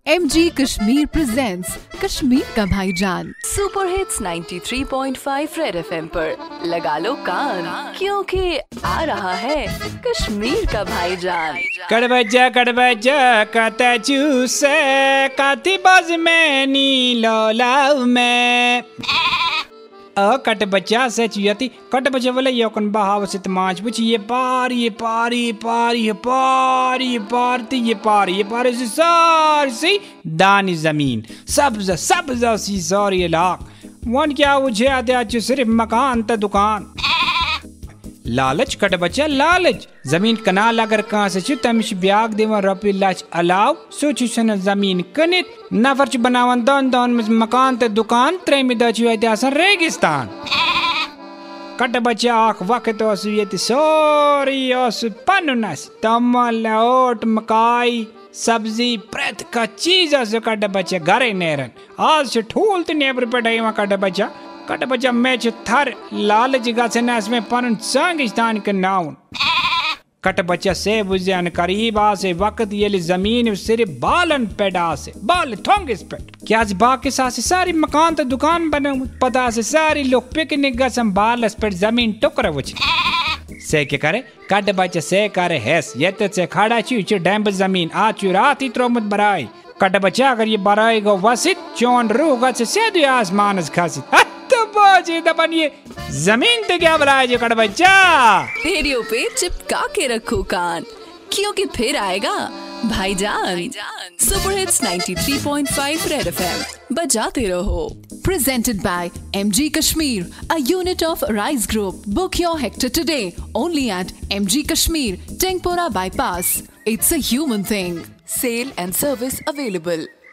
MG Kashmir presents Kashmir का भाईजान। Super hits 93.5 red FM पर लगा लो कान, क्योंकि आ रहा है कश्मीर का भाईजान। कड़बजा कता चूसे काती बाज में नी लोलाव में अ कट बच्चा से चुयती कट बच्चे बोले योकन बहाव से तमाच बुच ये पार से सारी दानी जमीन सब्ज सी सारी इलाक वन क्या मुझे आते सिर्फ मकान त दुकान लालच कट बच्चा लालच जमीन कनाल अगर कहाँ से तमिश ब्याग देवन रपी लाच अलाव सोचु सन जमीन कनित नफर च बनावन दन में मकान ते दुकान त्रेमी दचु आसन रेगिस्तान कट बच्चा आख वक्त ये सोरी पनुनस तमल ओट मकाई सब्जी प्रत का चीज कट बच्चा घरे नेरन आज से ठूल तो नेबर पे कट बच्चा मैच थर लालच गसन में पन संगिस्तान के नाउन कट बच्चा से बुझन करीब आसे वक्त ये जमीन सिर्फ बालन पेडा से बाल थोंगिस पे क्या बाकी सासे सारी मकान तो दुकान बने पता से सारी लोग पिकनिक गसम बालस पे जमीन टुकरा वच से के करे कट बच्चा से करे हैस ये से खड़ा चू डैम्ब जमीन आ चू रात इत्रो मत बराई कट बच्चा अगर ये बराई गो वसित चोन रूगा से आसमान खासी दबन ये जमीन तो क्या बनाया जो कट बच्चा रेडियो पे चिपका के रखो कान, क्योंकि फिर आएगा भाईजान। सुपर हिट्स 93.5 रेड FM बजाते रहो। Presented by MG Kashmir, a unit of Rise Group. Book your hectare today only at MG Kashmir, Tengpora Bypass. It's a human thing. Sale and service available.